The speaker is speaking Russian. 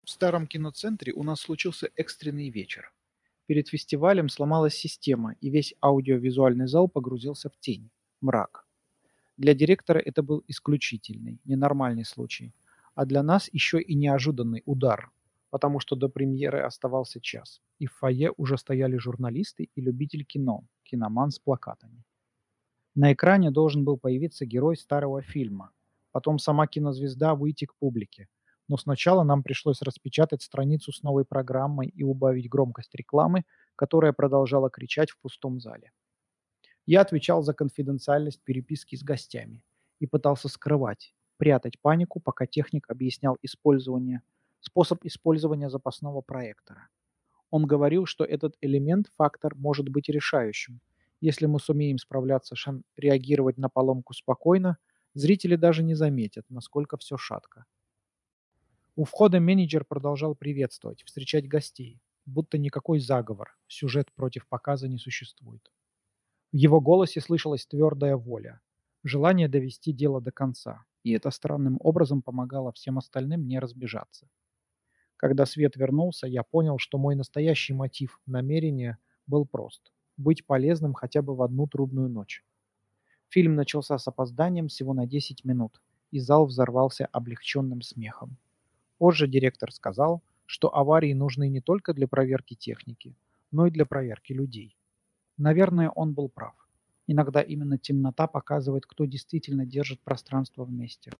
В старом киноцентре у нас случился экстренный вечер. Перед фестивалем сломалась система, и весь аудиовизуальный зал погрузился в тень, мрак. Для директора это был исключительный, ненормальный случай, а для нас еще и неожиданный удар, потому что до премьеры оставался час, и в фойе уже стояли журналисты и любитель кино, киноман с плакатами. На экране должен был появиться герой старого фильма, потом сама кинозвезда выйти к публике. Но сначала нам пришлось распечатать страницу с новой программой и убавить громкость рекламы, которая продолжала кричать в пустом зале. Я отвечал за конфиденциальность переписки с гостями и пытался скрывать, прятать панику, пока техник объяснял способ использования запасного проектора. Он говорил, что этот элемент-фактор может быть решающим. Если мы сумеем реагировать на поломку спокойно, зрители даже не заметят, насколько все шатко. У входа менеджер продолжал приветствовать, встречать гостей, будто никакой заговор, сюжет против показа не существует. В его голосе слышалась твердая воля, желание довести дело до конца, и это странным образом помогало всем остальным не разбежаться. Когда свет вернулся, я понял, что мой настоящий мотив, намерение был прост – быть полезным хотя бы в одну трудную ночь. Фильм начался с опозданием всего на 10 минут, и зал взорвался облегченным смехом. Позже директор сказал, что аварии нужны не только для проверки техники, но и для проверки людей. Наверное, он был прав. Иногда именно темнота показывает, кто действительно держит пространство вместе.